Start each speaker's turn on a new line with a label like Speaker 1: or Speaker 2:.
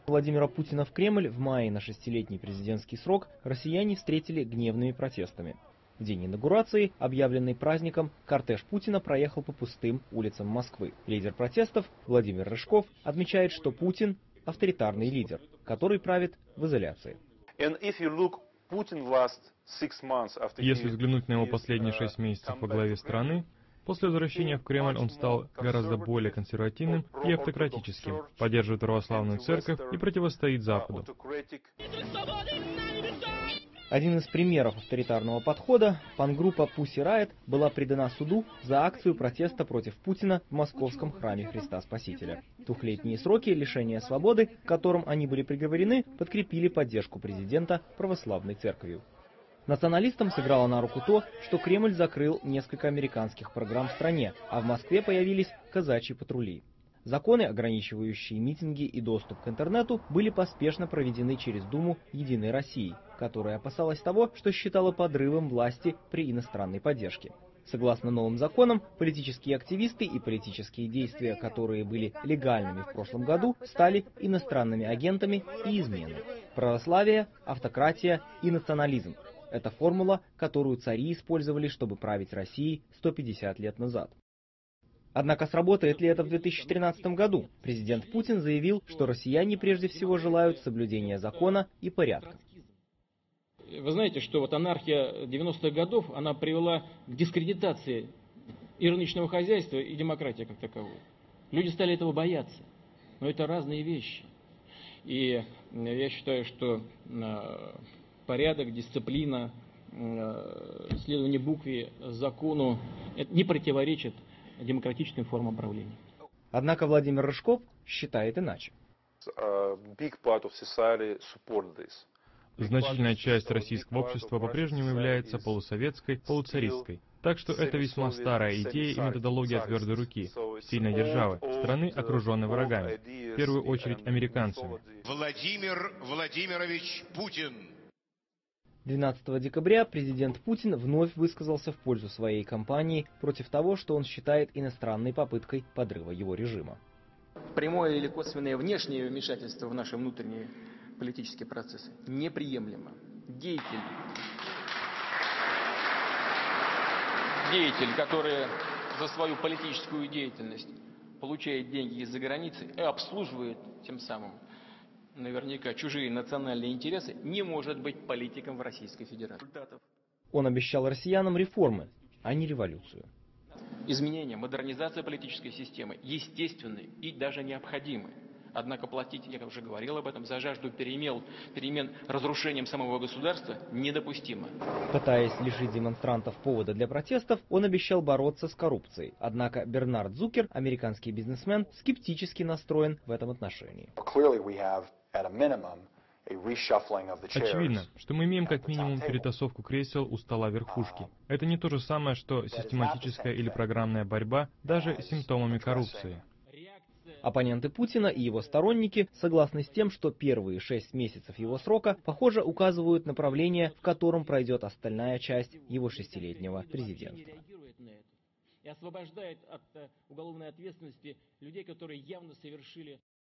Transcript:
Speaker 1: Владимира Путина в Кремль в мае на 6-летний президентский срок россияне встретили гневными протестами. В день инаугурации, объявленный праздником, кортеж Путина проехал по пустым улицам Москвы. Лидер протестов Владимир Рыжков отмечает, что Путин – авторитарный лидер, который правит в изоляции.
Speaker 2: Если взглянуть на его последние 6 месяцев во главе страны, после возвращения в Кремль он стал гораздо более консервативным и автократическим, поддерживает православную церковь и противостоит Западу.
Speaker 1: Один из примеров авторитарного подхода, фан-группа Pussy Riot была предана суду за акцию протеста против Путина в московском храме Христа Спасителя. Двухлетние сроки лишения свободы, к которым они были приговорены, подкрепили поддержку президента православной церковью. Националистам сыграло на руку то, что Кремль закрыл несколько американских программ в стране, а в Москве появились казачьи патрули. Законы, ограничивающие митинги и доступ к интернету, были поспешно проведены через Думу «Единой России», которая опасалась того, что считала подрывом власти при иностранной поддержке. Согласно новым законам, политические активисты и политические действия, которые были легальными в прошлом году, стали иностранными агентами и изменой. Православие, автократия и национализм – это формула, которую цари использовали, чтобы править Россией 150 лет назад. Однако сработает ли это в 2013 году? Президент Путин заявил, что россияне прежде всего желают соблюдения закона и порядка.
Speaker 3: Вы знаете, что вот анархия 90-х годов, она привела к дискредитации и рыночного хозяйства, и демократии как таковой. Люди стали этого бояться. Но это разные вещи. И я считаю, что порядок, дисциплина, следование букве, закону не противоречит демократическим формам правления.
Speaker 1: Однако Владимир Рыжков считает иначе.
Speaker 2: Значительная часть российского общества по-прежнему является полусоветской, полуцаристской. Так что это весьма старая идея и методология твердой руки, сильной державы, страны, окруженной врагами, в первую очередь американцами.
Speaker 4: Владимир Владимирович Путин.
Speaker 1: 12 декабря президент Путин вновь высказался в пользу своей кампании против того, что он считает иностранной попыткой подрыва его режима.
Speaker 3: Прямое или косвенное внешнее вмешательство в наши внутренние политические процессы неприемлемо. Деятель, который за свою политическую деятельность получает деньги из-за границы и обслуживает тем самым наверняка чужие национальные интересы, не может быть политиком в Российской Федерации.
Speaker 1: Он обещал россиянам реформы, а не революцию.
Speaker 3: Изменения, модернизация политической системы естественны и даже необходимы. Однако платить, я уже говорил об этом, за жажду перемен разрушением самого государства недопустимо.
Speaker 1: Пытаясь лишить демонстрантов повода для протестов, он обещал бороться с коррупцией. Однако Бернард Зукер, американский бизнесмен, скептически настроен в этом отношении.
Speaker 2: Очевидно, что мы имеем как минимум перетасовку кресел у стола верхушки. Это не то же самое, что систематическая или программная борьба даже с симптомами коррупции.
Speaker 1: Оппоненты Путина и его сторонники согласны с тем, что первые 6 месяцев его срока, похоже, указывают направление, в котором пройдет остальная часть его 6-летнего президентства.
Speaker 3: И освобождает от уголовной ответственности людей, которые явно совершили